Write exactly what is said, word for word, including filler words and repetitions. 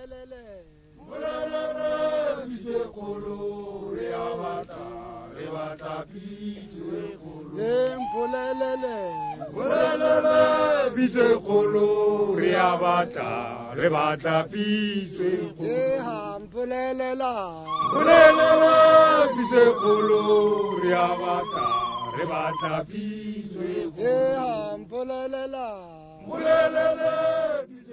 mpolelele mpolelele bisekolo re a batla re batla pitso e kgolo e mpolelele mpolelele bisekolo re a batla re batla pitso e e kgolo ha mpolelela mpolelele bisekolo re a batla re batla pitso e e kgolo ha mpolelela mpolelele